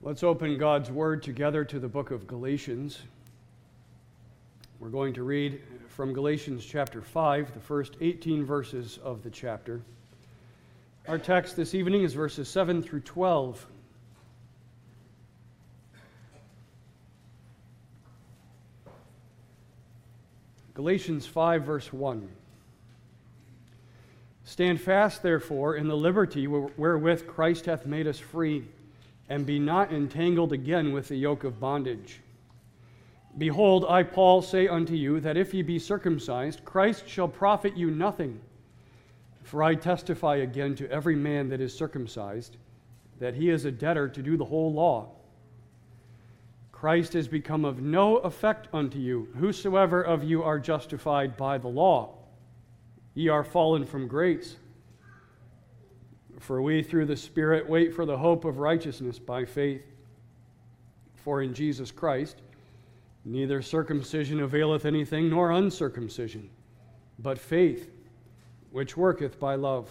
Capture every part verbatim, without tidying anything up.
Let's open God's Word together to the book of Galatians. We're going to read from Galatians chapter five, the first eighteen verses of the chapter. Our text this evening is verses seven through twelve. Galatians five, verse one. Stand fast, therefore, in the liberty wherewith Christ hath made us free, and be not entangled again with the yoke of bondage. Behold, I, Paul, say unto you, that if ye be circumcised, Christ shall profit you nothing. For I testify again to every man that is circumcised, that he is a debtor to do the whole law. Christ is become of no effect unto you, whosoever of you are justified by the law. Ye are fallen from grace. For we through the Spirit wait for the hope of righteousness by faith. For in Jesus Christ neither circumcision availeth anything, nor uncircumcision, but faith, which worketh by love.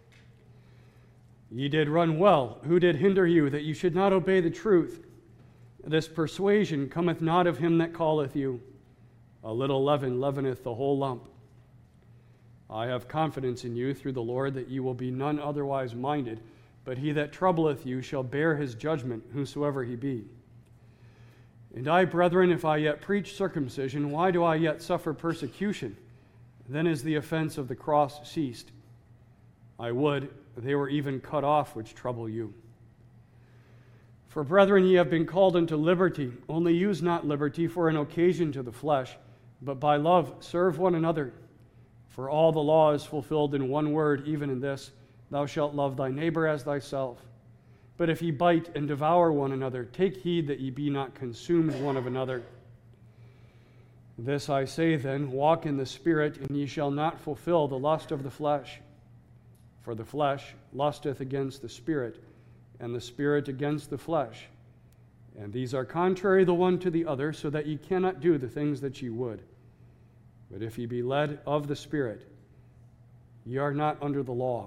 Ye did run well. Who did hinder you, that you should not obey the truth? This persuasion cometh not of him that calleth you. A little leaven leaveneth the whole lump. I have confidence in you through the Lord that you will be none otherwise minded, but he that troubleth you shall bear his judgment, whosoever he be. And I, brethren, if I yet preach circumcision, why do I yet suffer persecution? Then is the offense of the cross ceased. I would they were even cut off which trouble you. For, brethren, ye have been called unto liberty. Only use not liberty for an occasion to the flesh, but by love serve one another. For all the law is fulfilled in one word, even in this, thou shalt love thy neighbor as thyself. But if ye bite and devour one another, take heed that ye be not consumed one of another. This I say then, walk in the Spirit, and ye shall not fulfill the lust of the flesh. For the flesh lusteth against the Spirit, and the Spirit against the flesh. And these are contrary the one to the other, so that ye cannot do the things that ye would. But if ye be led of the Spirit, ye are not under the law.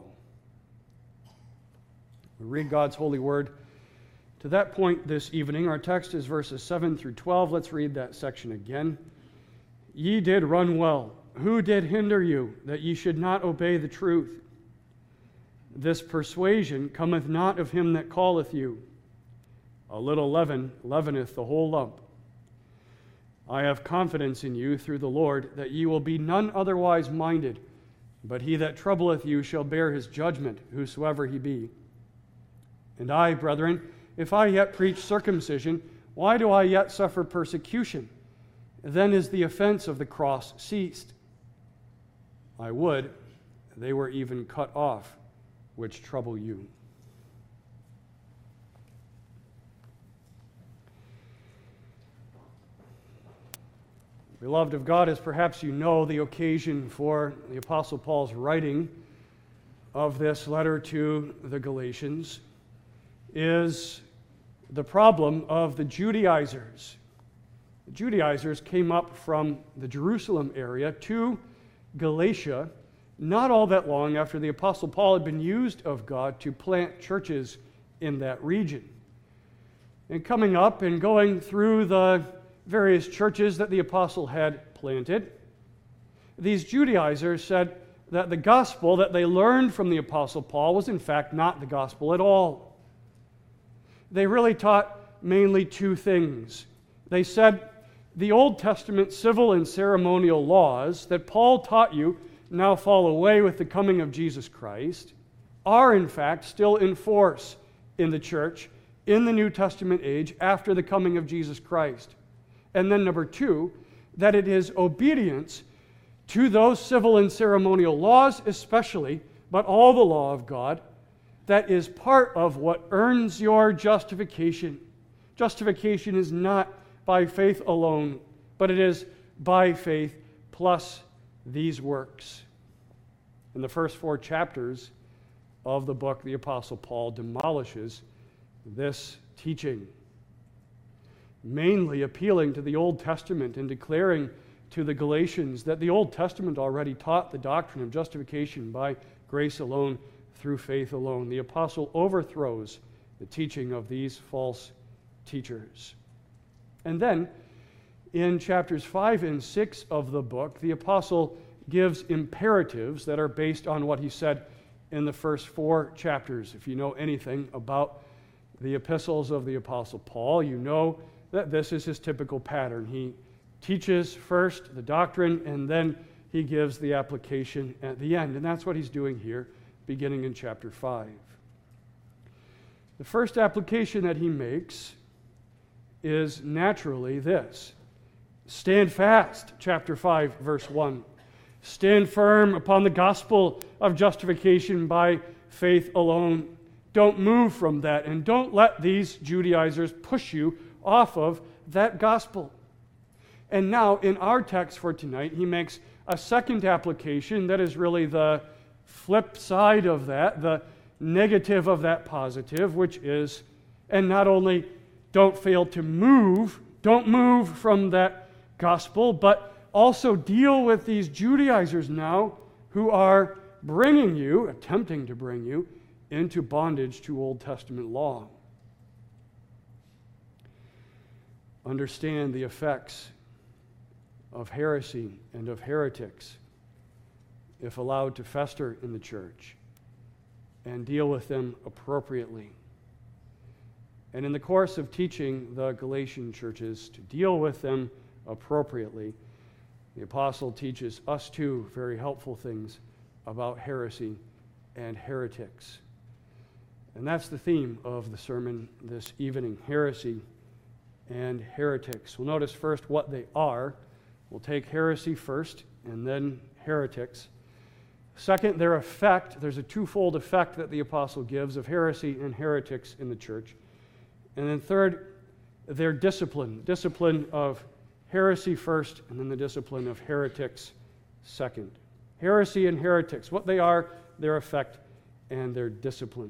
We read God's holy word. To that point this evening, our text is verses seven through twelve. Let's read that section again. Ye did run well. Who did hinder you, that ye should not obey the truth? This persuasion cometh not of him that calleth you. A little leaven leaveneth the whole lump. I have confidence in you through the Lord that ye will be none otherwise minded, but he that troubleth you shall bear his judgment, whosoever he be. And I, brethren, if I yet preach circumcision, why do I yet suffer persecution? Then is the offense of the cross ceased. I would they were even cut off, which trouble you. Beloved of God, as perhaps you know, the occasion for the Apostle Paul's writing of this letter to the Galatians is the problem of the Judaizers. The Judaizers came up from the Jerusalem area to Galatia not all that long after the Apostle Paul had been used of God to plant churches in that region. And coming up and going through the various churches that the apostle had planted, these Judaizers said that the gospel that they learned from the Apostle Paul was in fact not the gospel at all. They really taught mainly two things. They said the Old Testament civil and ceremonial laws that Paul taught you now fall away with the coming of Jesus Christ are in fact still in force in the church in the New Testament age after the coming of Jesus Christ. And then number two, that it is obedience to those civil and ceremonial laws especially, but all the law of God, that is part of what earns your justification. Justification is not by faith alone, but it is by faith plus these works. In the first four chapters of the book, the Apostle Paul demolishes this teaching, mainly appealing to the Old Testament and declaring to the Galatians that the Old Testament already taught the doctrine of justification by grace alone, through faith alone. The apostle overthrows the teaching of these false teachers. And then, in chapters five and six of the book, the apostle gives imperatives that are based on what he said in the first four chapters. If you know anything about the epistles of the apostle Paul, you know that this is his typical pattern. He teaches first the doctrine, and then he gives the application at the end. And that's what he's doing here, beginning in chapter five. The first application that he makes is naturally this. Stand fast, chapter five, verse one. Stand firm upon the gospel of justification by faith alone. Don't move from that, and don't let these Judaizers push you off of that gospel. And now, in our text for tonight, he makes a second application that is really the flip side of that, the negative of that positive, which is, and not only don't fail to move, don't move from that gospel, but also deal with these Judaizers now who are bringing you, attempting to bring you, into bondage to Old Testament law. Understand the effects of heresy and of heretics if allowed to fester in the church, and deal with them appropriately. And in the course of teaching the Galatian churches to deal with them appropriately, the apostle teaches us too very helpful things about heresy and heretics. And that's the theme of the sermon this evening, heresy and heretics. We'll notice first what they are. We'll take heresy first, and then heretics. Second, their effect. There's a twofold effect that the apostle gives of heresy and heretics in the church. And then third, their discipline. Discipline of heresy first, and then the discipline of heretics second. Heresy and heretics, what they are, their effect, and their discipline.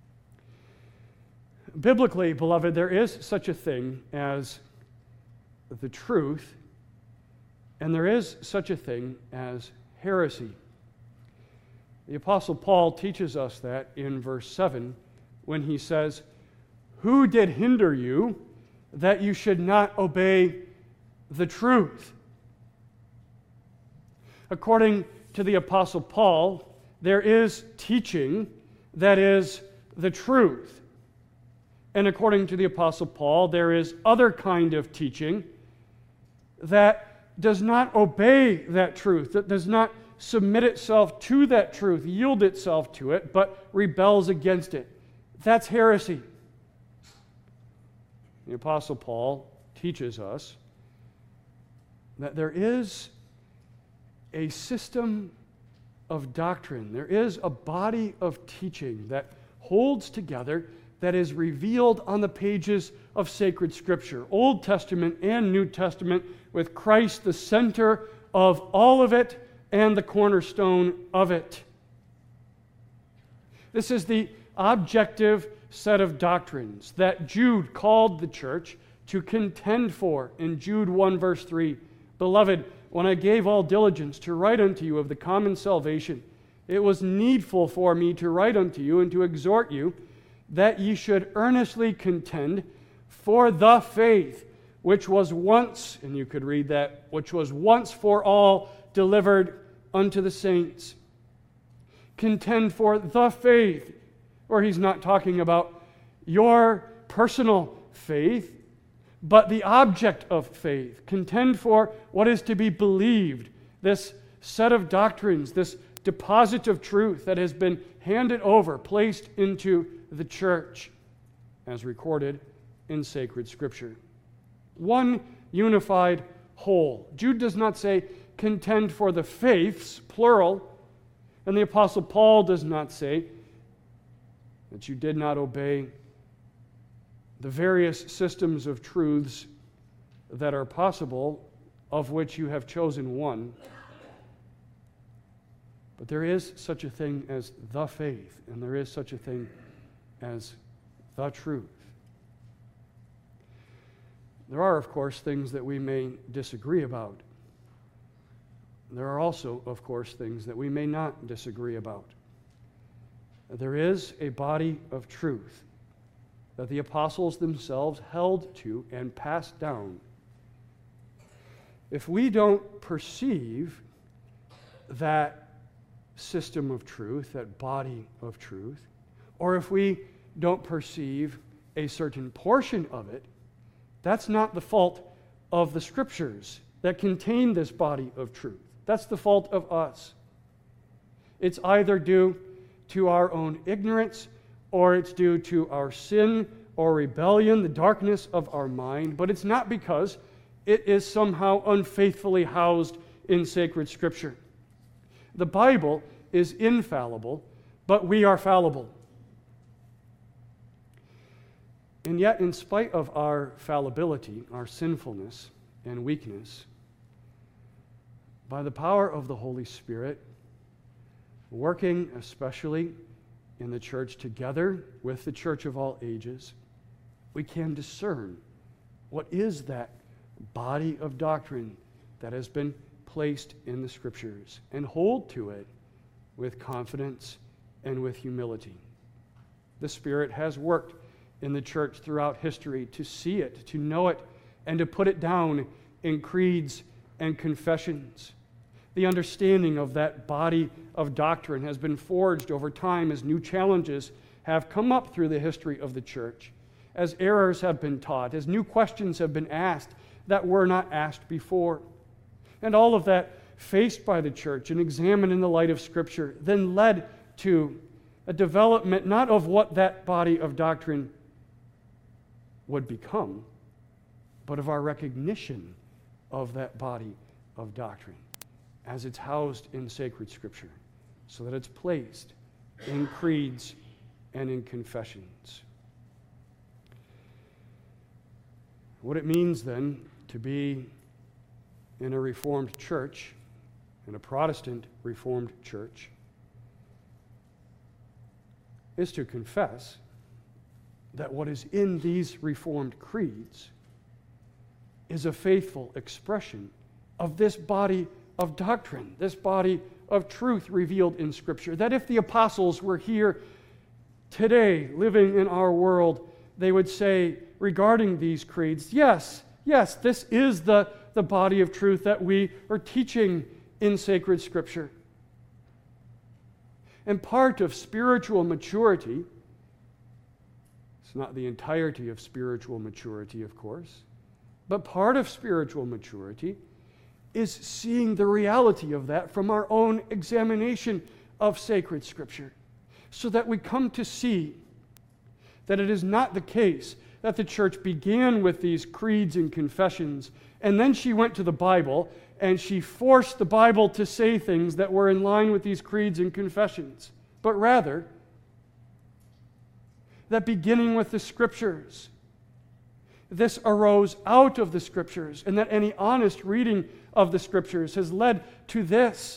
Biblically, beloved, there is such a thing as the truth, and there is such a thing as heresy. The Apostle Paul teaches us that in verse seven when he says, "Who did hinder you that you should not obey the truth?" According to the Apostle Paul, there is teaching that is the truth. And according to the Apostle Paul, there is other kind of teaching that does not obey that truth, that does not submit itself to that truth, yield itself to it, but rebels against it. That's heresy. The Apostle Paul teaches us that there is a system of doctrine, there is a body of teaching that holds together, that is revealed on the pages of sacred Scripture, Old Testament and New Testament, with Christ the center of all of it and the cornerstone of it. This is the objective set of doctrines that Jude called the church to contend for in Jude one verse three. "Beloved, when I gave all diligence to write unto you of the common salvation, it was needful for me to write unto you and to exhort you that ye should earnestly contend for the faith which was once," and you could read that, "which was once for all delivered unto the saints." Contend for the faith, or he's not talking about your personal faith, but the object of faith. Contend for what is to be believed, this set of doctrines, this deposit of truth that has been handed over, placed into the church, as recorded in sacred Scripture. One unified whole. Jude does not say contend for the faiths, plural, and the Apostle Paul does not say that you did not obey the various systems of truths that are possible, of which you have chosen one. But there is such a thing as the faith, and there is such a thing as the truth. There are, of course, things that we may disagree about. There are also, of course, things that we may not disagree about. There is a body of truth, that the apostles themselves held to and passed down. If we don't perceive that system of truth, that body of truth, or if we don't perceive a certain portion of it, that's not the fault of the Scriptures that contain this body of truth. That's the fault of us. It's either due to our own ignorance, or it's due to our sin or rebellion, the darkness of our mind, but it's not because it is somehow unfaithfully housed in sacred Scripture. The Bible is infallible, but we are fallible. And yet, in spite of our fallibility, our sinfulness and weakness, by the power of the Holy Spirit, working especially in the church together with the church of all ages, we can discern what is that body of doctrine that has been placed in the Scriptures and hold to it with confidence and with humility. The Spirit has worked in the church throughout history to see it, to know it, and to put it down in creeds and confessions. The understanding of that body of doctrine has been forged over time as new challenges have come up through the history of the church, as errors have been taught, as new questions have been asked that were not asked before. And all of that faced by the church and examined in the light of Scripture then led to a development not of what that body of doctrine would become, but of our recognition of that body of doctrine as it's housed in sacred Scripture, so that it's placed in creeds and in confessions. What it means then to be in a Reformed church, in a Protestant Reformed church, is to confess that what is in these Reformed creeds is a faithful expression of this body of doctrine, this body of truth revealed in Scripture. That if the apostles were here today, living in our world, they would say regarding these creeds, yes, yes, this is the, the body of truth that we are teaching in sacred Scripture. And part of spiritual maturity, it's not the entirety of spiritual maturity, of course, but part of spiritual maturity is seeing the reality of that from our own examination of sacred Scripture, so that we come to see that it is not the case that the church began with these creeds and confessions, and then she went to the Bible and she forced the Bible to say things that were in line with these creeds and confessions, but rather that beginning with the Scriptures, this arose out of the Scriptures, and that any honest reading of the Scriptures has led to this.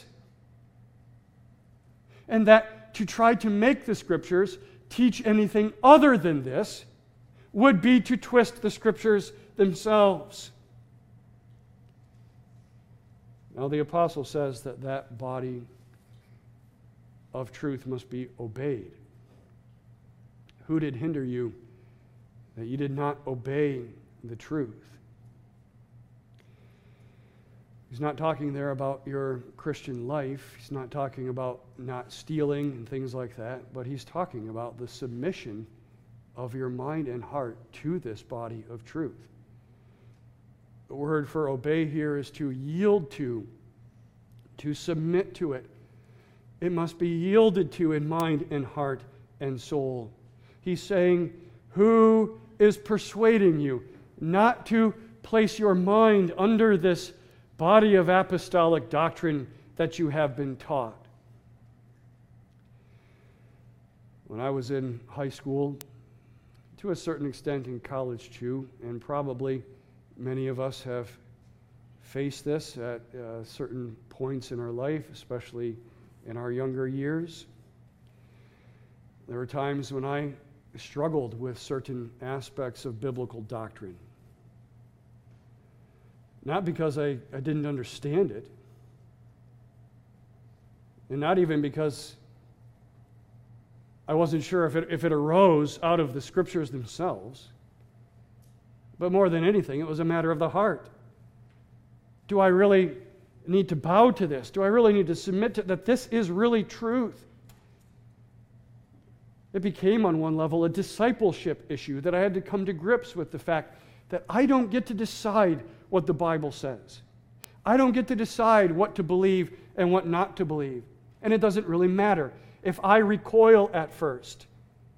And that to try to make the Scriptures teach anything other than this would be to twist the Scriptures themselves. Now the apostle says that that body of truth must be obeyed. Who did hinder you that you did not obey the truth? He's not talking there about your Christian life. He's not talking about not stealing and things like that, but he's talking about the submission of your mind and heart to this body of truth. The word for obey here is to yield to, to submit to it. It must be yielded to in mind and heart and soul. He's saying, who is persuading you not to place your mind under this body of apostolic doctrine that you have been taught? When I was in high school, to a certain extent in college too, and probably many of us have faced this at uh, certain points in our life, especially in our younger years. There were times when I struggled with certain aspects of biblical doctrine. Not because I, I didn't understand it, and not even because I wasn't sure if it, if it arose out of the Scriptures themselves. But more than anything, it was a matter of the heart. Do I really need to bow to this? Do I really need to submit to that this is really truth? It became, on one level, a discipleship issue, that I had to come to grips with the fact that I don't get to decide what the Bible says. I don't get to decide what to believe and what not to believe. And it doesn't really matter if I recoil at first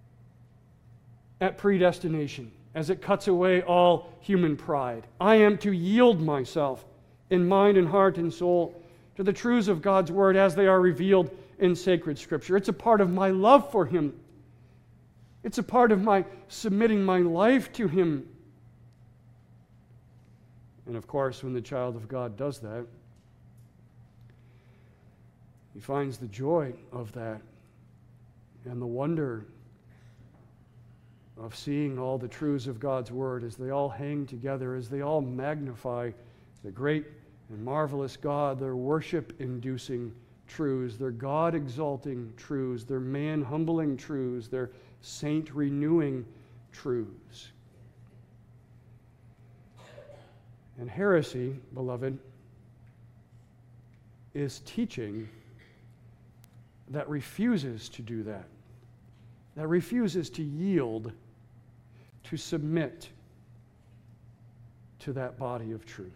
at predestination, as it cuts away all human pride. I am to yield myself in mind and heart and soul to the truths of God's Word as they are revealed in sacred Scripture. It's a part of my love for Him. It's a part of my submitting my life to Him. And of course, when the child of God does that, he finds the joy of that and the wonder of seeing all the truths of God's Word as they all hang together, as they all magnify the great and marvelous God, their worship-inducing truths, their God-exalting truths, their man-humbling truths, their saint-renewing truths. And heresy, beloved, is teaching that refuses to do that, that refuses to yield, to submit to that body of truth.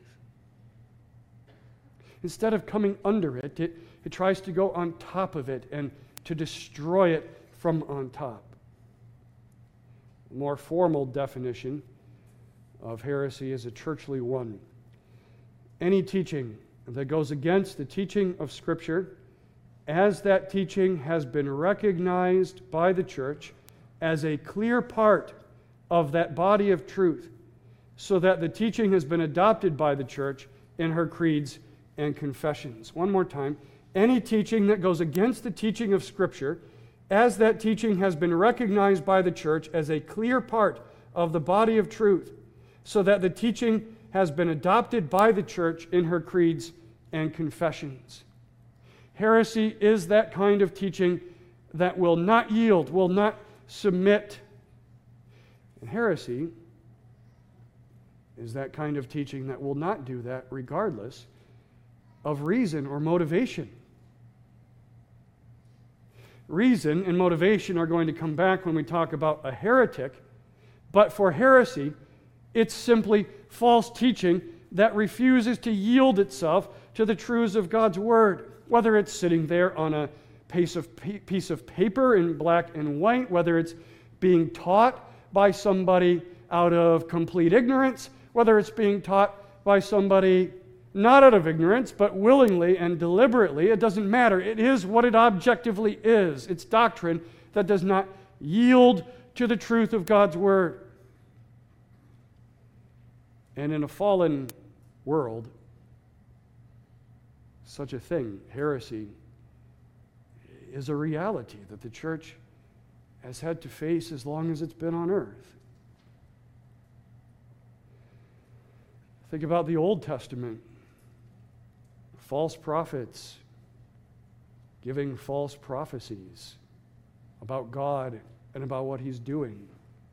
Instead of coming under it, it, it tries to go on top of it and to destroy it from on top. A more formal definition of heresy is a churchly one. Any teaching that goes against the teaching of Scripture, as that teaching has been recognized by the church as a clear part of that body of truth, so that the teaching has been adopted by the church in her creeds and confessions. One more time. Any teaching that goes against the teaching of Scripture, as that teaching has been recognized by the church as a clear part of the body of truth, so that the teaching has been adopted by the church in her creeds and confessions. Heresy is that kind of teaching that will not yield, will not submit. And heresy is that kind of teaching that will not do that regardless of reason or motivation. Reason and motivation are going to come back when we talk about a heretic, but for heresy, it's simply false teaching that refuses to yield itself to the truths of God's Word, whether it's sitting there on a piece of, piece of paper in black and white, whether it's being taught by somebody out of complete ignorance, whether it's being taught by somebody not out of ignorance, but willingly and deliberately. It doesn't matter. It is what it objectively is. It's doctrine that does not yield to the truth of God's Word. And in a fallen world, such a thing, heresy, is a reality that the church has had to face as long as it's been on earth. Think about the Old Testament. False prophets giving false prophecies about God and about what He's doing.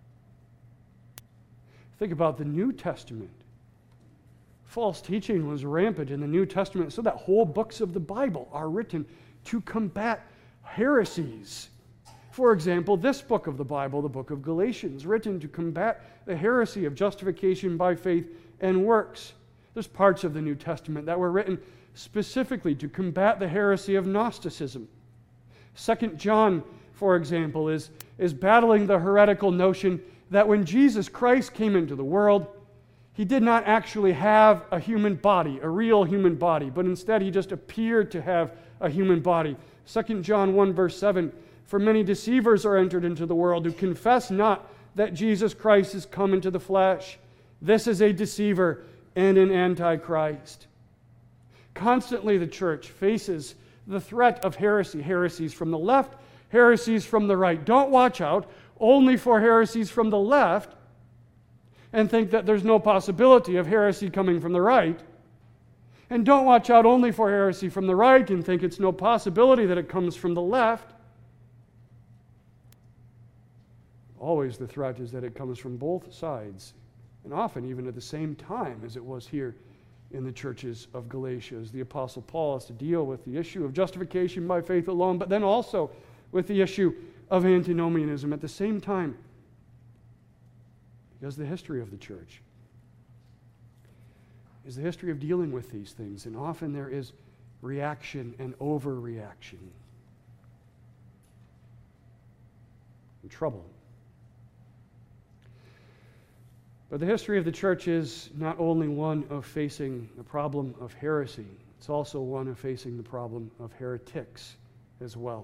Think about the New Testament. False teaching was rampant in the New Testament, so that whole books of the Bible are written to combat heresies. For example, this book of the Bible, the book of Galatians, written to combat the heresy of justification by faith and works. There's parts of the New Testament that were written specifically to combat the heresy of Gnosticism. Second John, for example, is, is battling the heretical notion that when Jesus Christ came into the world, He did not actually have a human body, a real human body, but instead He just appeared to have a human body. Second John one, verse seven, "For many deceivers are entered into the world who confess not that Jesus Christ is come into the flesh. This is a deceiver and an antichrist." Constantly the church faces the threat of heresy, heresies from the left, heresies from the right. Don't watch out only for heresies from the left and think that there's no possibility of heresy coming from the right. And don't watch out only for heresy from the right and think it's no possibility that it comes from the left. always the threat is that it comes from both sides, and often even at the same time as it was here in the churches of Galatia, as the Apostle Paul has to deal with the issue of justification by faith alone, but then also with the issue of antinomianism at the same time, because the history of the church is the history of dealing with these things, and often there is reaction and overreaction and trouble. But the history of the church is not only one of facing the problem of heresy, it's also one of facing the problem of heretics as well.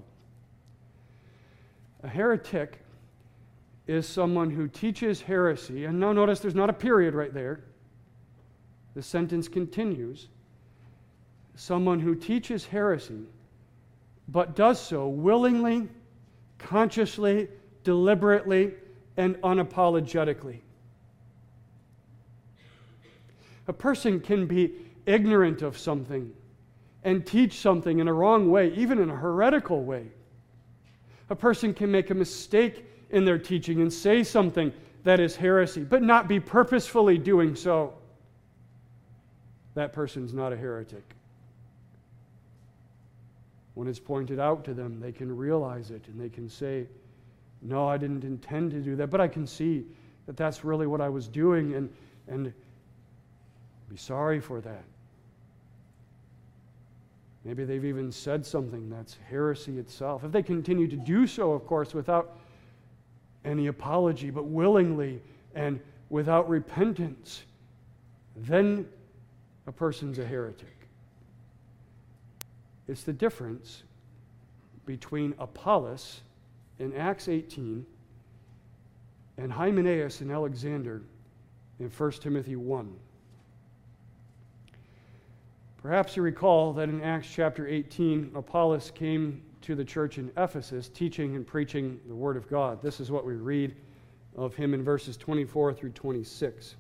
A heretic is someone who teaches heresy, and now notice there's not a period right there. The sentence continues. Someone who teaches heresy, but does so willingly, consciously, deliberately, and unapologetically. A person can be ignorant of something and teach something in a wrong way, even in a heretical way. A person can make a mistake in their teaching and say something that is heresy, but not be purposefully doing so. That person's not a heretic. When it's pointed out to them, they can realize it and they can say, no, I didn't intend to do that, but I can see that that's really what I was doing, and, and be sorry for that. Maybe they've even said something that's heresy itself. If they continue to do so, of course, without any apology, but willingly and without repentance, then a person's a heretic. It's the difference between Apollos in Acts eighteen and Hymenaeus and Alexander in First Timothy one. Perhaps you recall that in Acts chapter eighteen, Apollos came to the church in Ephesus teaching and preaching the Word of God. This is what we read of him in verses twenty-four through twenty-six.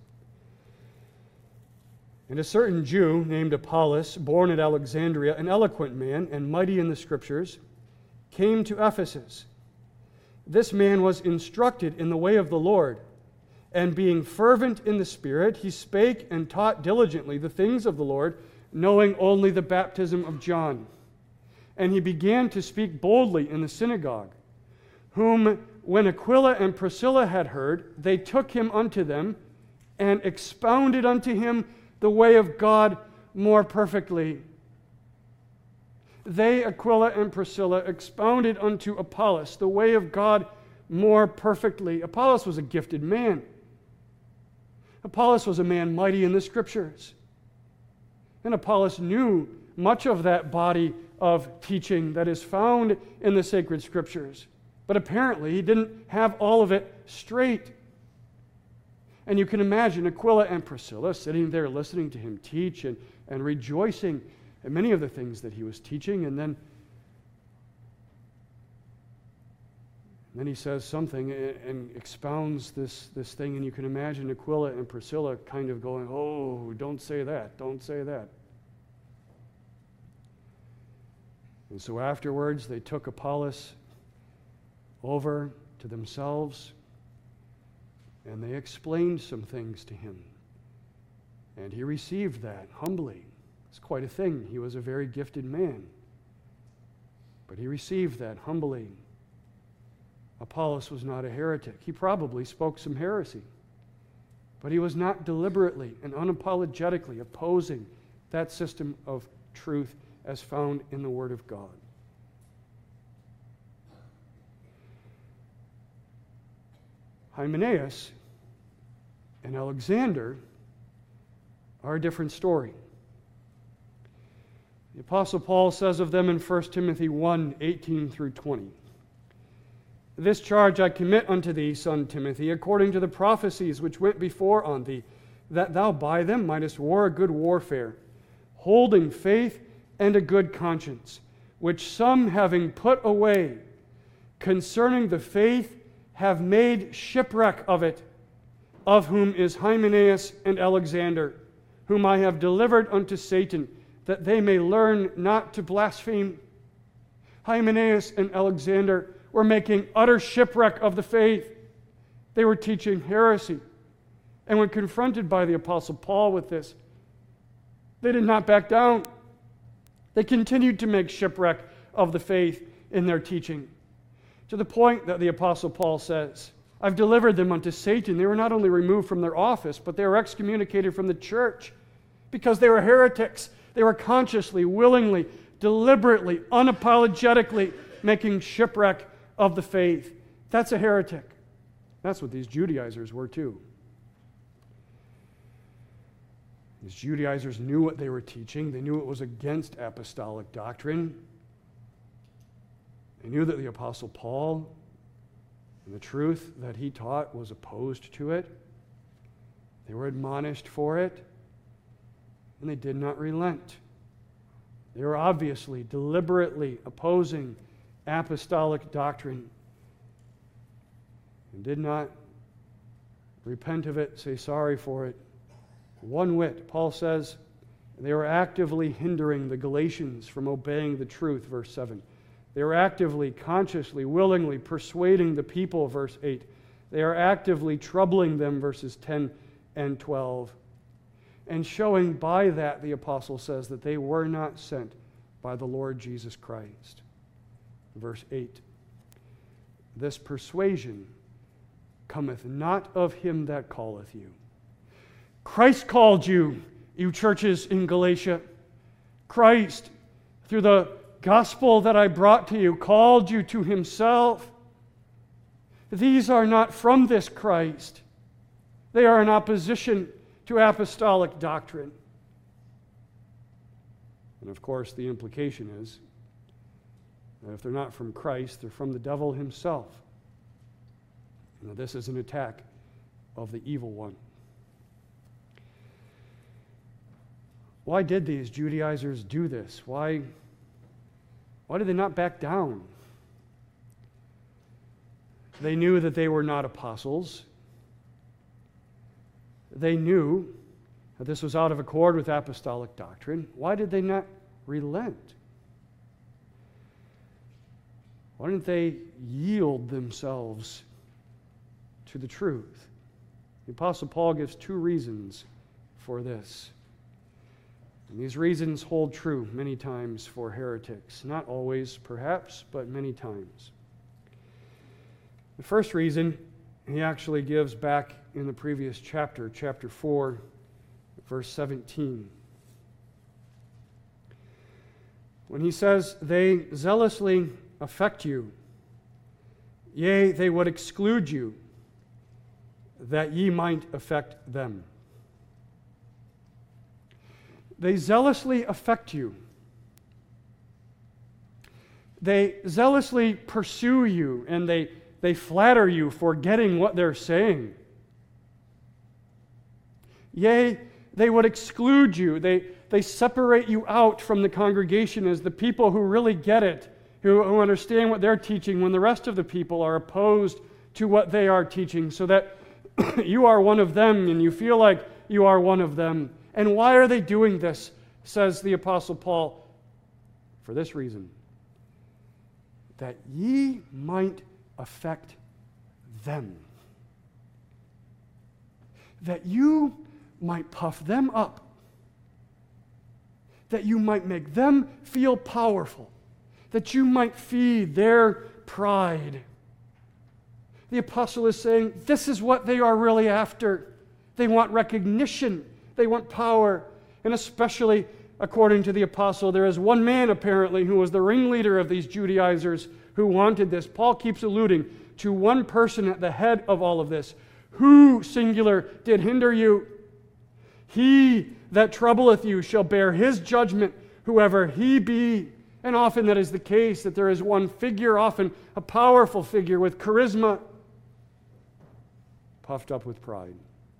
And a certain Jew named Apollos, born at Alexandria, an eloquent man and mighty in the Scriptures, came to Ephesus. This man was instructed in the way of the Lord, and being fervent in the Spirit, he spake and taught diligently the things of the Lord, knowing only the baptism of John. And he began to speak boldly in the synagogue, whom, when Aquila and Priscilla had heard, they took him unto them, and expounded unto him the way of God more perfectly. They, Aquila and Priscilla, expounded unto Apollos the way of God more perfectly. Apollos was a gifted man. Apollos was a man mighty in the Scriptures. And Apollos knew much of that body of teaching that is found in the sacred Scriptures. But apparently he didn't have all of it straight. And you can imagine Aquila and Priscilla sitting there listening to him teach and, and rejoicing at many of the things that he was teaching. And then, and then he says something and, and expounds this, this thing. And you can imagine Aquila and Priscilla kind of going, oh, don't say that, don't say that. And so afterwards, they took Apollos over to themselves, and they explained some things to him. And he received that humbly. It's quite a thing. He was a very gifted man. But he received that humbly. Apollos was not a heretic. He probably spoke some heresy. But he was not deliberately and unapologetically opposing that system of truth as found in the Word of God. Hymenaeus and Alexander are a different story. The Apostle Paul says of them in First Timothy one, eighteen through twenty, "This charge I commit unto thee, son Timothy, according to the prophecies which went before on thee, that thou by them mightest war a good warfare, holding faith and a good conscience, which some having put away concerning the faith have made shipwreck of it, of whom is Hymenaeus and Alexander, whom I have delivered unto Satan, that they may learn not to blaspheme." Hymenaeus and Alexander were making utter shipwreck of the faith. They were teaching heresy. And when confronted by the Apostle Paul with this, they did not back down. They continued to make shipwreck of the faith in their teaching, to the point that the Apostle Paul says, I've delivered them unto Satan. They were not only removed from their office, but they were excommunicated from the church because they were heretics. They were consciously, willingly, deliberately, unapologetically making shipwreck of the faith. That's a heretic. That's what these Judaizers were too. These Judaizers knew what they were teaching. They knew it was against apostolic doctrine. They knew that the Apostle Paul and the truth that he taught was opposed to it. They were admonished for it, and they did not relent. They were obviously, deliberately opposing apostolic doctrine and did not repent of it, say sorry for it. One whit. Paul says they were actively hindering the Galatians from obeying the truth, verse seven. They were actively, consciously, willingly persuading the people, verse eight. They are actively troubling them, verses ten and twelve. And showing by that, the apostle says, that they were not sent by the Lord Jesus Christ. Verse eight. This persuasion cometh not of him that calleth you. Christ called you, you churches in Galatia. Christ, through the gospel that I brought to you, called you to himself. These are not from this Christ. They are in opposition to apostolic doctrine. And of course, the implication is that if they're not from Christ, they're from the devil himself. And that this is an attack of the evil one. Why did these Judaizers do this? Why, why did they not back down? They knew that they were not apostles. They knew that this was out of accord with apostolic doctrine. Why did they not relent? Why didn't they yield themselves to the truth? The Apostle Paul gives two reasons for this. And these reasons hold true many times for heretics. Not always, perhaps, but many times. The first reason he actually gives back in the previous chapter, chapter four, verse seventeen. When he says, they zealously affect you, yea, they would exclude you, that ye might affect them. They zealously affect you. They zealously pursue you, and they, they flatter you for getting what they're saying. Yea, they would exclude you. They, they separate you out from the congregation as the people who really get it, who, who understand what they're teaching, when the rest of the people are opposed to what they are teaching, so that you are one of them and you feel like you are one of them. And why are they doing this, says the Apostle Paul? For this reason, that ye might affect them. That you might puff them up. That you might make them feel powerful. That you might feed their pride. The apostle is saying this is what they are really after. They want recognition. They want power. And especially, according to the apostle, there is one man apparently who was the ringleader of these Judaizers who wanted this. Paul keeps alluding to one person at the head of all of this. Who, singular, did hinder you? He that troubleth you shall bear his judgment, whoever he be. And often that is the case, that there is one figure, often a powerful figure with charisma, puffed up with pride.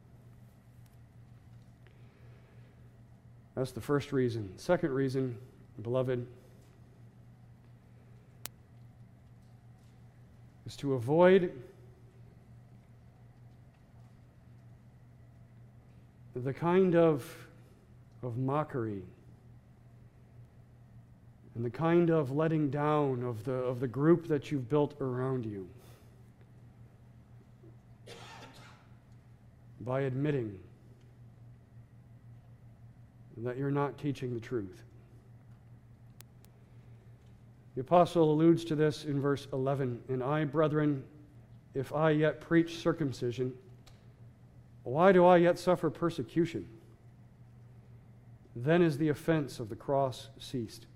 That's the first reason. Second reason, beloved, is to avoid the kind of, of mockery and the kind of letting down of the, of the group that you've built around you. by admitting that you're not teaching the truth. The apostle alludes to this in verse eleven. And I, brethren, if I yet preach circumcision, why do I yet suffer persecution? Then is the offense of the cross ceased.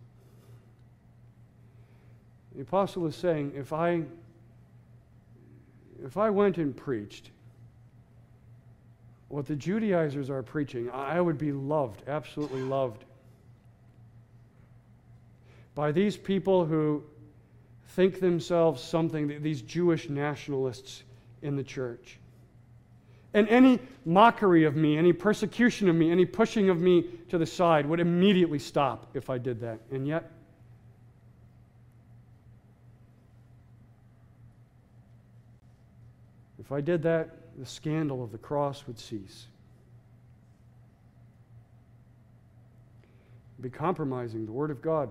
The apostle is saying, if I, if I went and preached what the Judaizers are preaching, I would be loved, absolutely loved, by these people who think themselves something, these Jewish nationalists in the church. And any mockery of me, any persecution of me, any pushing of me to the side would immediately stop if I did that. And yet, if I did that, the scandal of the cross would cease. It'd be compromising the Word of God.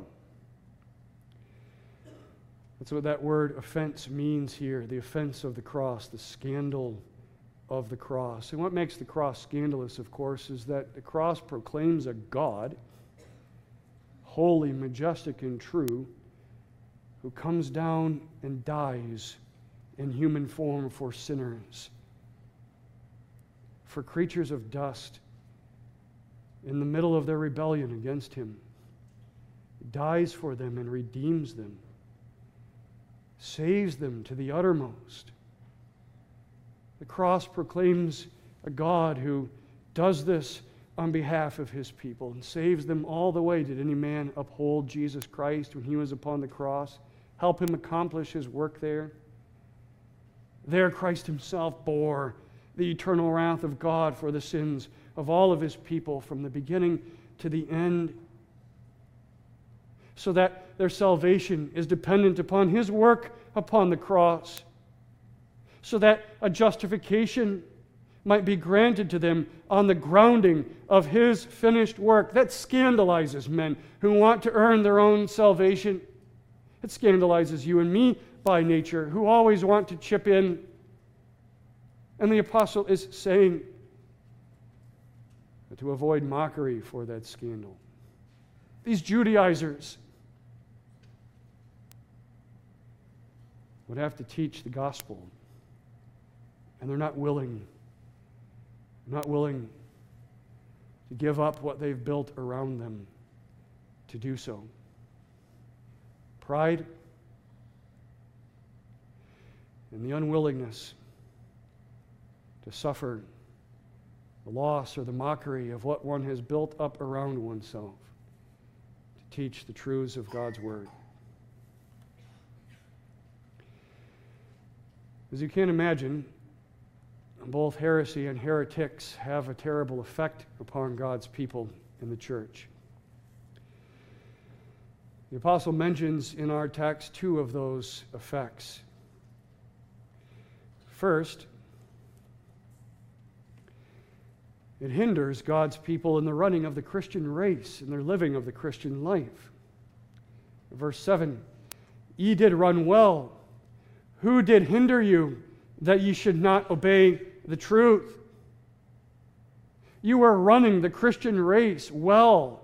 That's what that word offense means here, the offense of the cross, the scandal of the cross. And what makes the cross scandalous, of course, is that the cross proclaims a God, holy, majestic, and true, who comes down and dies in human form for sinners, for creatures of dust, in the middle of their rebellion against him. He dies for them and redeems them, saves them to the uttermost. The cross proclaims a God who does this on behalf of his people and saves them all the way. Did any man uphold Jesus Christ when he was upon the cross? Help him accomplish his work there? There Christ himself bore the eternal wrath of God for the sins of all of his people from the beginning to the end, so that their salvation is dependent upon his work upon the cross, so that a justification might be granted to them on the grounding of his finished work. That scandalizes men who want to earn their own salvation. It scandalizes you and me by nature, who always want to chip in. And the apostle is saying to avoid mockery for that scandal. These Judaizers would have to teach the gospel, and they're not willing, not willing to give up what they've built around them to do so. Pride and the unwillingness to suffer the loss or the mockery of what one has built up around oneself to teach the truths of God's Word. As you can imagine, both heresy and heretics have a terrible effect upon God's people in the church. The apostle mentions in our text two of those effects. First, it hinders God's people in the running of the Christian race, in their living of the Christian life. Verse seven, ye did run well. Who did hinder you that ye should not obey the truth? You were running the Christian race well.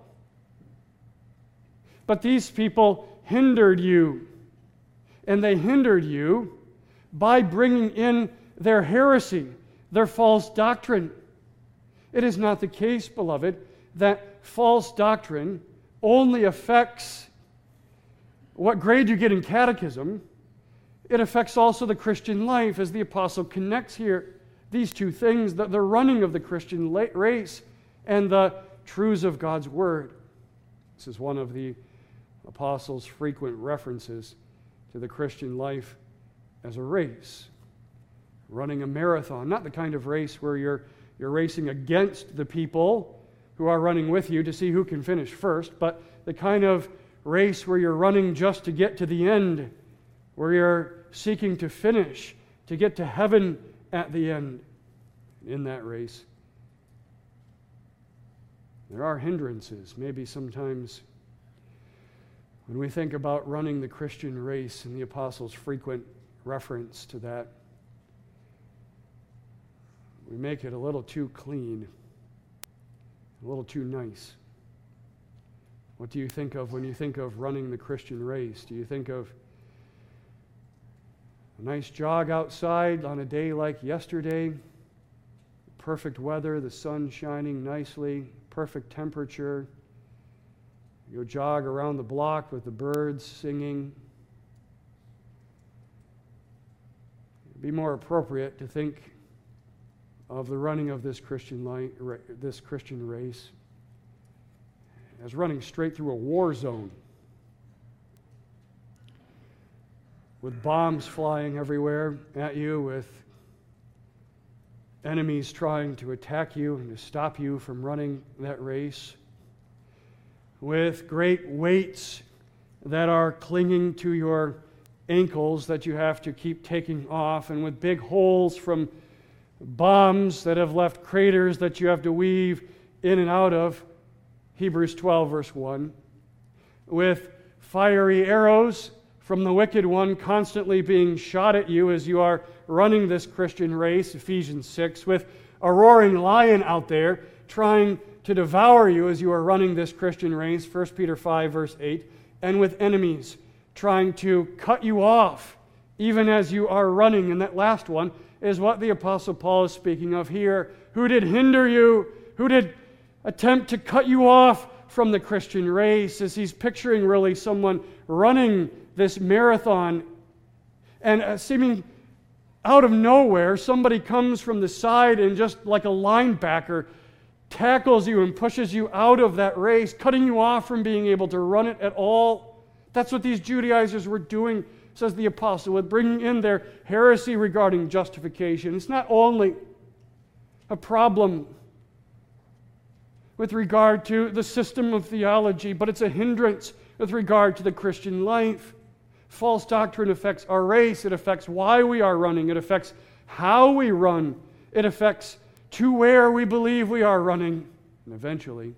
But these people hindered you. And they hindered you by bringing in their heresy, their false doctrine. It is not the case, beloved, that false doctrine only affects what grade you get in catechism. It affects also the Christian life, as the apostle connects here these two things, the, the running of the Christian race and the truths of God's Word. This is one of the apostle's frequent references to the Christian life as a race, running a marathon, not the kind of race where you're, you're racing against the people who are running with you to see who can finish first, but the kind of race where you're running just to get to the end, where you're seeking to finish, to get to heaven at the end. In that race, there are hindrances. Maybe sometimes when we think about running the Christian race, and the apostle's frequent reference to that, we make it a little too clean, a little too nice. What do you think of when you think of running the Christian race? Do you think of a nice jog outside on a day like yesterday? Perfect weather, the sun shining nicely, perfect temperature. You jog around the block with the birds singing. It'd be more appropriate to think of the running of this Christian life, this Christian race as running straight through a war zone with bombs flying everywhere at you, with enemies trying to attack you and to stop you from running that race, with great weights that are clinging to your ankles that you have to keep taking off, and with big holes from bombs that have left craters that you have to weave in and out of, Hebrews twelve, verse one, with fiery arrows from the wicked one constantly being shot at you as you are running this Christian race, Ephesians six, with a roaring lion out there trying to devour you as you are running this Christian race, First Peter five, verse eight, and with enemies trying to cut you off even as you are running. And that last one is what the Apostle Paul is speaking of here. Who did hinder you? Who did attempt to cut you off from the Christian race? As he's picturing really someone running this marathon, and uh, seeming out of nowhere, somebody comes from the side and just like a linebacker tackles you and pushes you out of that race, cutting you off from being able to run it at all. That's what these Judaizers were doing, says the apostle, with bringing in their heresy regarding justification. It's not only a problem with regard to the system of theology, but it's a hindrance with regard to the Christian life. False doctrine affects our race. It affects why we are running. It affects how we run. It affects to where we believe we are running. And eventually,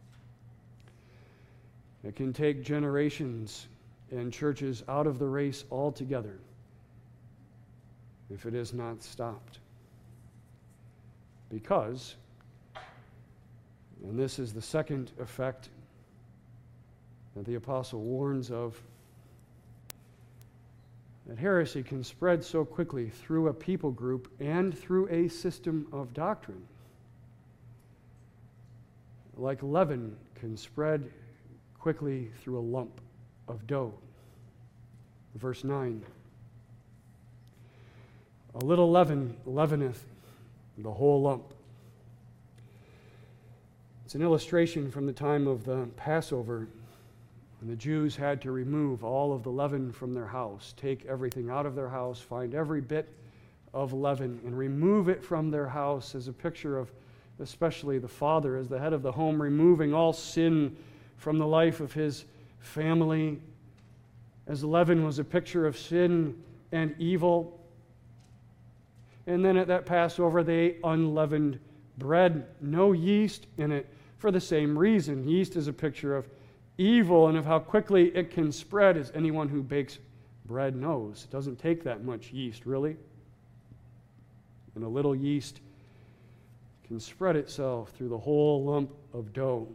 it can take generations and churches out of the race altogether if it is not stopped. Because, and this is the second effect that the apostle warns of, that heresy can spread so quickly through a people group and through a system of doctrine. Like leaven can spread quickly through a lump of dough. Verse nine. A little leaven leaveneth the whole lump. It's an illustration from the time of the Passover, when the Jews had to remove all of the leaven from their house, take everything out of their house, find every bit of leaven, and remove it from their house, as a picture of especially the father as the head of the home, removing all sin from the life of his family, as leaven was a picture of sin and evil. And then at that Passover, they ate unleavened bread, no yeast in it, for the same reason. Yeast is a picture of evil and of how quickly it can spread, as anyone who bakes bread knows. It doesn't take that much yeast, really. And a little yeast can spread itself through the whole lump of dough.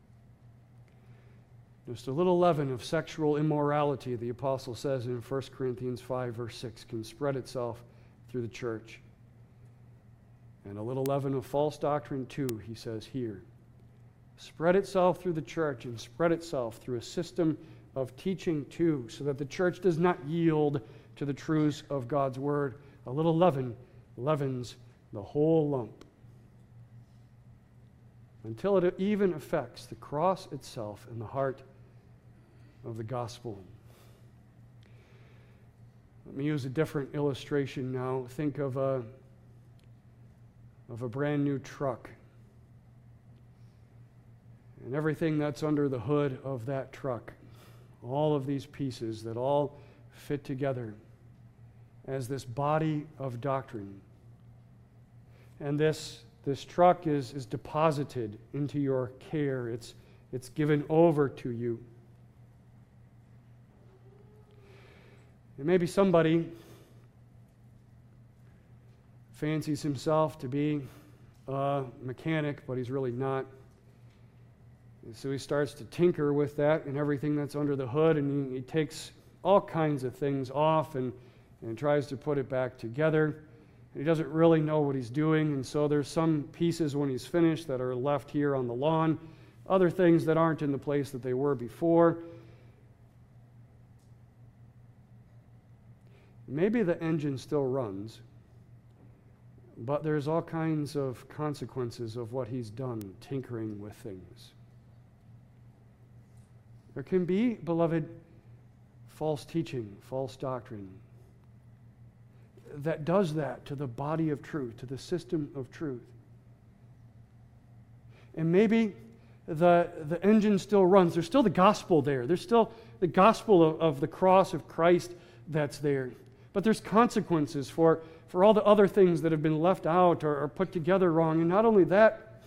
Just a little leaven of sexual immorality, the apostle says in First Corinthians five, verse six, can spread itself through the church. And a little leaven of false doctrine too, he says here, spread itself through the church and spread itself through a system of teaching too, so that the church does not yield to the truths of God's word. A little leaven leavens the whole lump, until it even affects the cross itself and the heart of the gospel. Let me use a different illustration now. Think of a, of a brand new truck, and everything that's under the hood of that truck. All of these pieces that all fit together as this body of doctrine. And this, this truck is, is deposited into your care. It's, it's given over to you. And maybe somebody fancies himself to be a mechanic, but he's really not. And so he starts to tinker with that and everything that's under the hood, and he, he takes all kinds of things off and, and tries to put it back together. He doesn't really know what he's doing, and so there's some pieces when he's finished that are left here on the lawn, other things that aren't in the place that they were before. Maybe the engine still runs, but there's all kinds of consequences of what he's done, tinkering with things. There can be, beloved, false teaching, false doctrine that does that to the body of truth, to the system of truth. And maybe the, the engine still runs. There's still the gospel there. There's still the gospel of, of the cross of Christ that's there. But there's consequences for, for all the other things that have been left out or, or put together wrong. And not only that,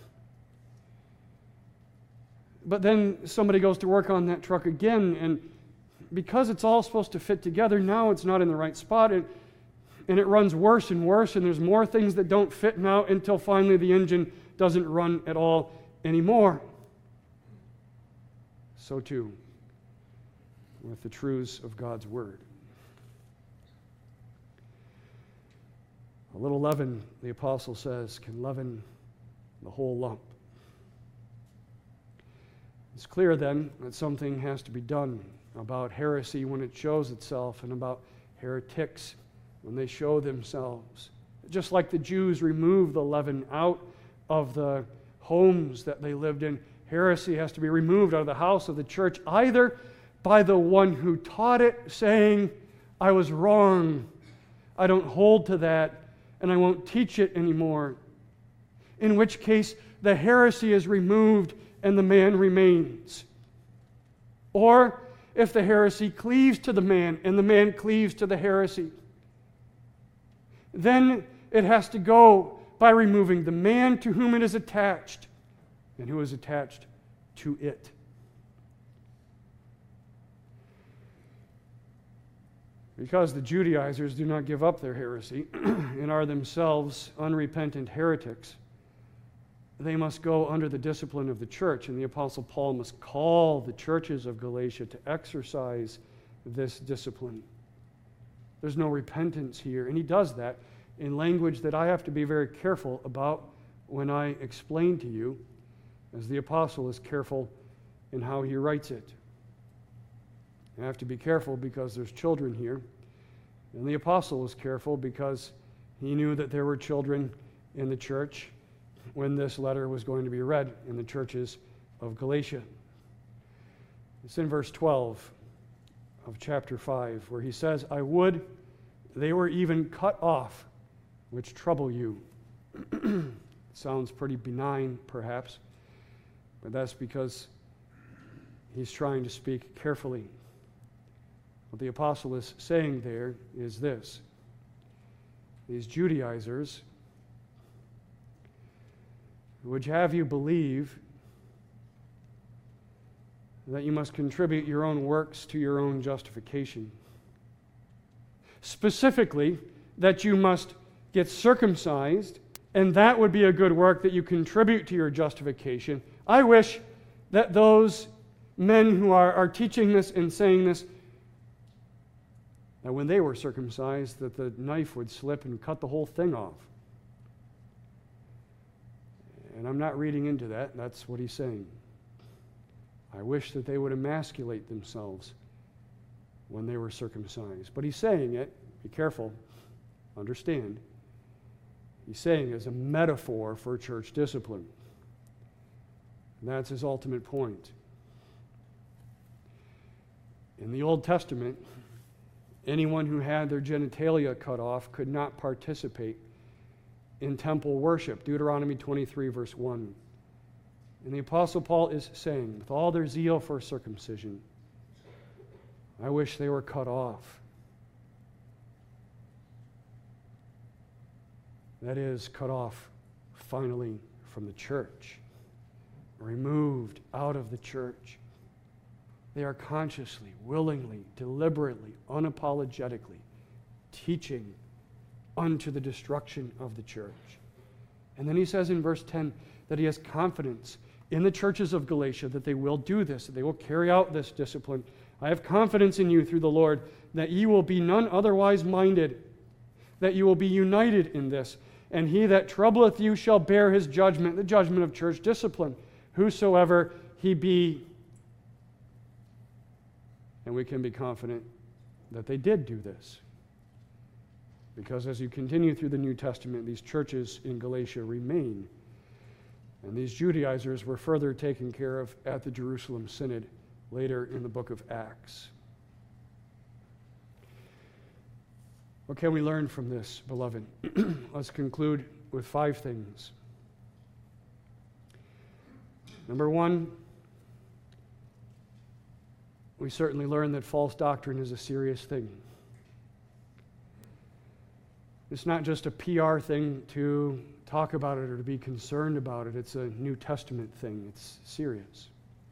but then somebody goes to work on that truck again, and because it's all supposed to fit together, now it's not in the right spot, and, and it runs worse and worse, and there's more things that don't fit now until finally the engine doesn't run at all anymore. So too with the truths of God's Word. A little leaven, the apostle says, can leaven the whole lump. It's clear then that something has to be done about heresy when it shows itself, and about heretics when they show themselves. Just like the Jews removed the leaven out of the homes that they lived in, heresy has to be removed out of the house of the church, either by the one who taught it, saying, I was wrong, I don't hold to that, and I won't teach it anymore. In which case, the heresy is removed and the man remains. Or if the heresy cleaves to the man and the man cleaves to the heresy, then it has to go by removing the man to whom it is attached and who is attached to it. Because the Judaizers do not give up their heresy and are themselves unrepentant heretics, they must go under the discipline of the church, and the Apostle Paul must call the churches of Galatia to exercise this discipline. There's no repentance here, and he does that in language that I have to be very careful about when I explain to you, as the apostle is careful in how he writes it. I have to be careful because there's children here, and the apostle was careful because he knew that there were children in the church when this letter was going to be read in the churches of Galatia. It's in verse twelve of chapter five, where he says, I would they were even cut off, which trouble you. Sounds pretty benign, perhaps, but that's because he's trying to speak carefully. What the apostle is saying there is this. These Judaizers would have you believe that you must contribute your own works to your own justification. Specifically, that you must get circumcised, and that would be a good work that you contribute to your justification. I wish that those men who are, are teaching this and saying this, that when they were circumcised, that the knife would slip and cut the whole thing off. And I'm not reading into that. That's what he's saying. I wish that they would emasculate themselves when they were circumcised. But he's saying it, be careful, understand, he's saying it as a metaphor for church discipline. And that's his ultimate point. In the Old Testament, anyone who had their genitalia cut off could not participate in temple worship. Deuteronomy twenty-three, verse one. And the Apostle Paul is saying, with all their zeal for circumcision, I wish they were cut off. That is, cut off finally from the church, removed out of the church. They are consciously, willingly, deliberately, unapologetically teaching unto the destruction of the church. And then he says in verse ten that he has confidence in the churches of Galatia that they will do this, that they will carry out this discipline. I have confidence in you through the Lord that ye will be none otherwise minded, that you will be united in this. And he that troubleth you shall bear his judgment, the judgment of church discipline, whosoever he be. And we can be confident that they did do this. Because as you continue through the New Testament, these churches in Galatia remain. And these Judaizers were further taken care of at the Jerusalem Synod later in the book of Acts. What can we learn from this, beloved? Let's conclude with five things. Number one, we certainly learn that false doctrine is a serious thing. It's not just a P R thing to talk about it or to be concerned about it. It's a New Testament thing. It's serious.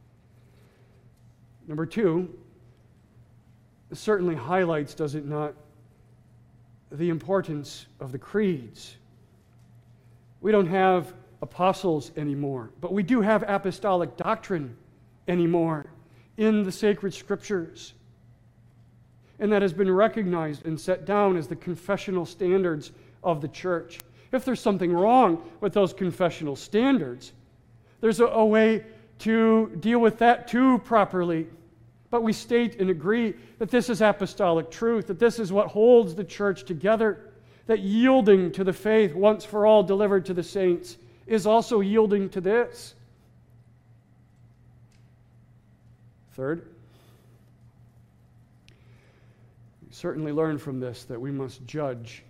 Number two, it certainly highlights, does it not, the importance of the creeds. We don't have apostles anymore, but we do have apostolic doctrine anymore in the sacred scriptures. And that has been recognized and set down as the confessional standards of the church. If there's something wrong with those confessional standards, there's a, a way to deal with that too properly. But we state and agree that this is apostolic truth, that this is what holds the church together, that yielding to the faith once for all delivered to the saints is also yielding to this. Third, we certainly learn from this that we must judge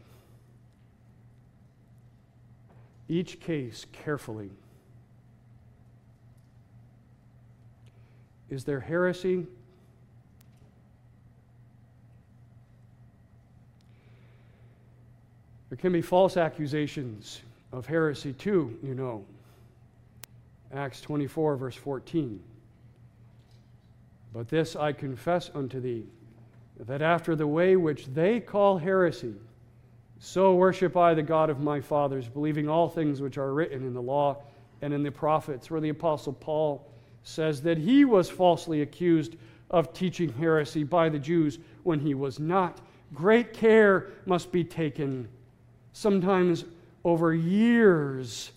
each case carefully. Is there heresy? There can be false accusations of heresy too, you know. Acts twenty-four, verse fourteen. But this I confess unto thee, that after the way which they call heresy, so worship I the God of my fathers, believing all things which are written in the law and in the prophets, where the Apostle Paul says that he was falsely accused of teaching heresy by the Jews when he was not. Great care must be taken, sometimes over years.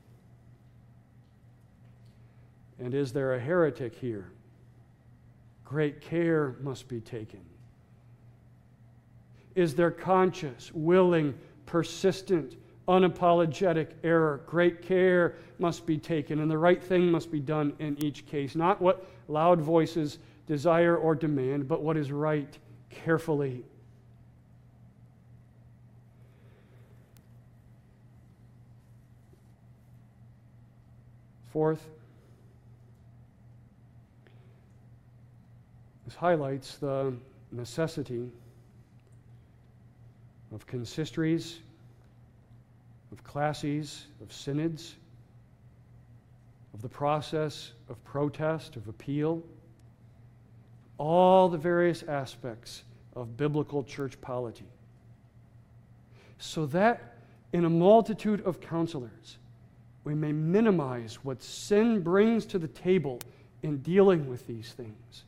And is there a heretic here? Great care must be taken. Is there conscious, willing, persistent, unapologetic error? Great care must be taken, and the right thing must be done in each case. Not what loud voices desire or demand, but what is right, carefully. Fourth, this highlights the necessity of consistories, of classes, of synods, of the process of protest, of appeal, all the various aspects of biblical church polity, so that in a multitude of counselors we may minimize what sin brings to the table in dealing with these things.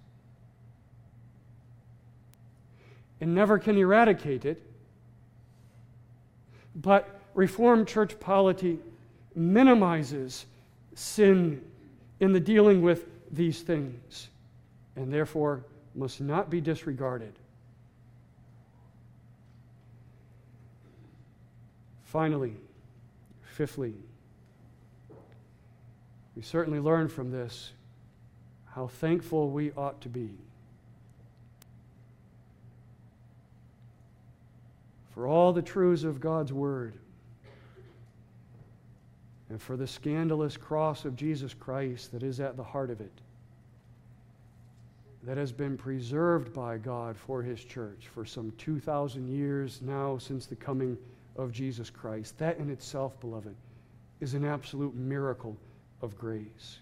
And never can eradicate it, but Reformed church polity minimizes sin in the dealing with these things, and therefore must not be disregarded. Finally, fifthly, we certainly learn from this how thankful we ought to be for all the truths of God's Word and for the scandalous cross of Jesus Christ that is at the heart of it, that has been preserved by God for His church for some two thousand years now since the coming of Jesus Christ. That in itself, beloved, is an absolute miracle of grace.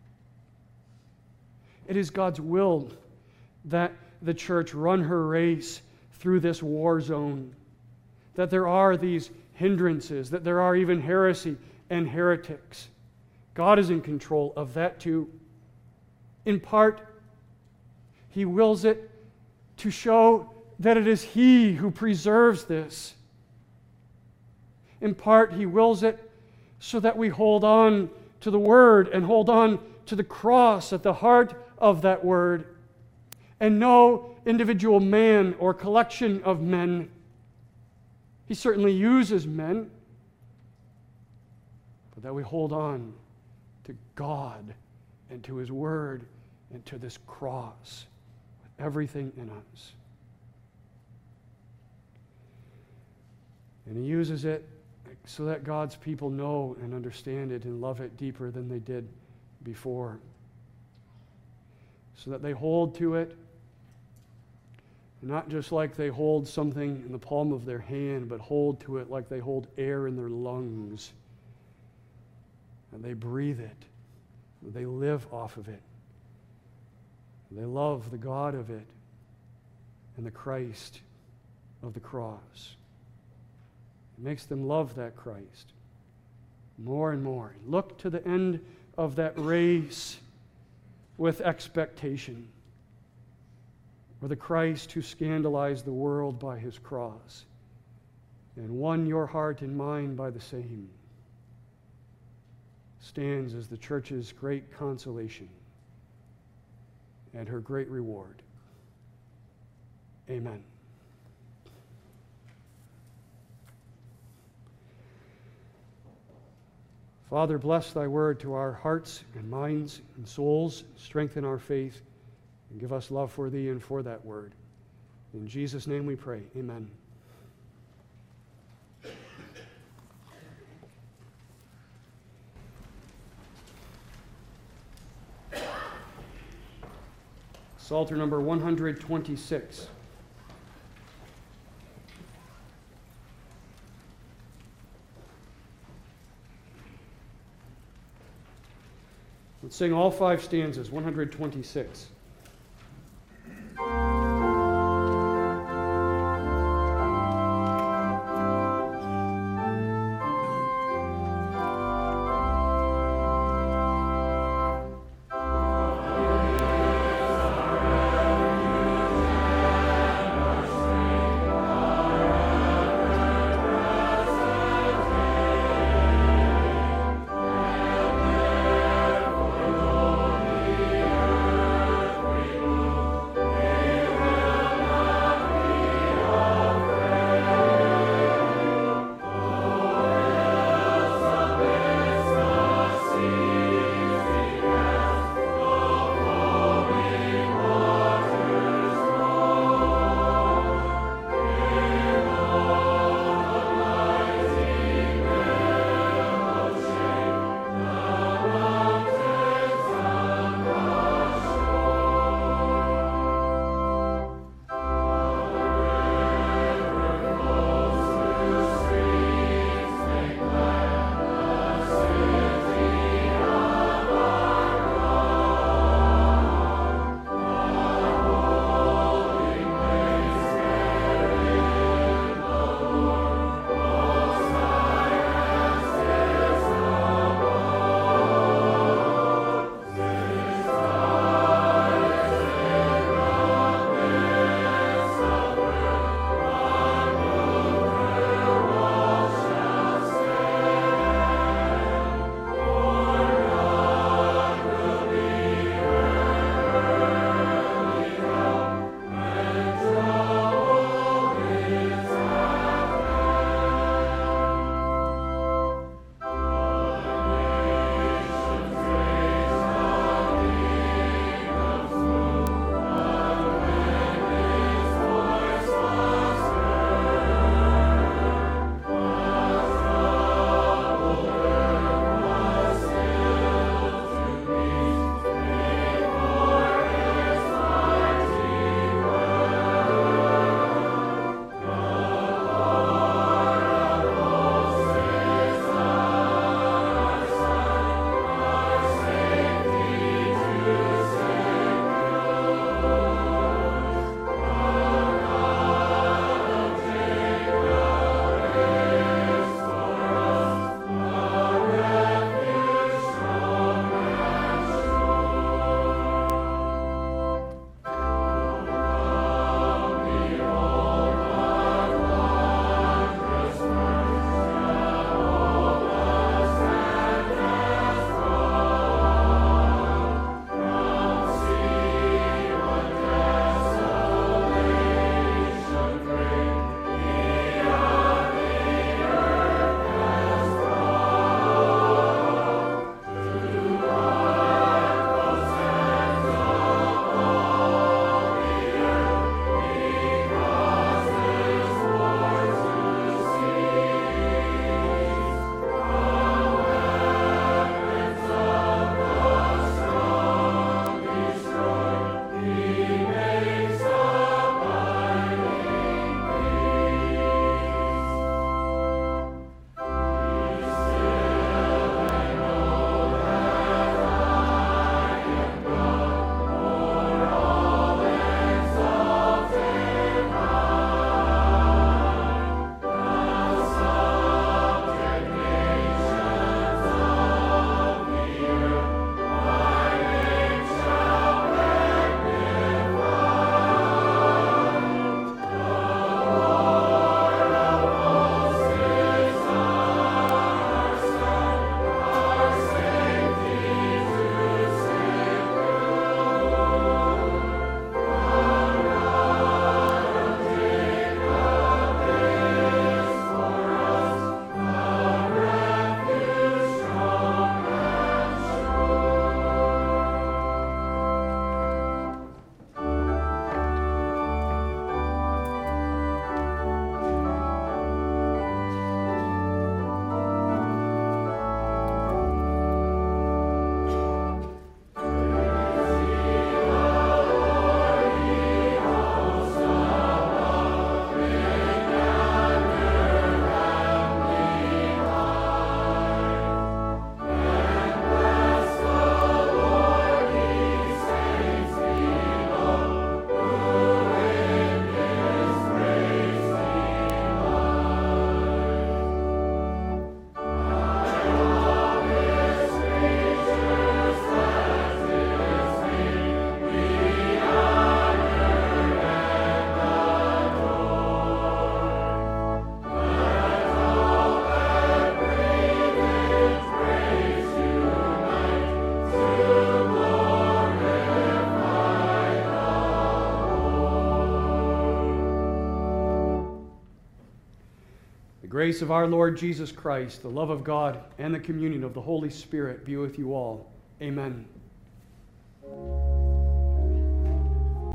It is God's will that the church run her race through this war zone, that there are these hindrances, that there are even heresy and heretics. God is in control of that too. In part, He wills it to show that it is He who preserves this. In part, He wills it so that we hold on to the Word and hold on to the cross at the heart of that Word. And no individual man or collection of men. He certainly uses men, but that we hold on to God and to His Word and to this cross with everything in us. And He uses it so that God's people know and understand it and love it deeper than they did before. So that they hold to it, not just like they hold something in the palm of their hand, but hold to it like they hold air in their lungs. And they breathe it. They live off of it. They love the God of it and the Christ of the cross. It makes them love that Christ more and more. Look to the end of that race with expectation, for the Christ who scandalized the world by His cross and won your heart and mind by the same, stands as the church's great consolation and her great reward. Amen. Father, bless Thy word to our hearts and minds and souls. Strengthen our faith and give us love for Thee and for that word. In Jesus' name we pray. Amen. Psalter number one hundred twenty-six. Let's sing all five stanzas, one hundred twenty-six. grace of our Lord Jesus Christ, the love of God, and the communion of the Holy Spirit be with you all. Amen.